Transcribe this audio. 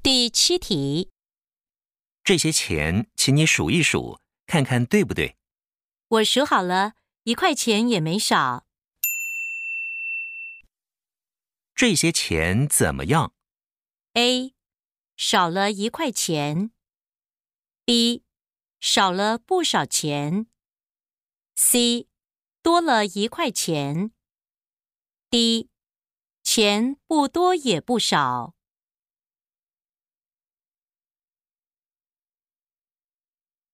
第7题， 这些钱，请你数一数，看看对不对。 我数好了，1块钱也没少。 这些钱怎么样？ A 少了1块钱。B 少了不少钱。C 多了1块钱。D 钱不多也不少。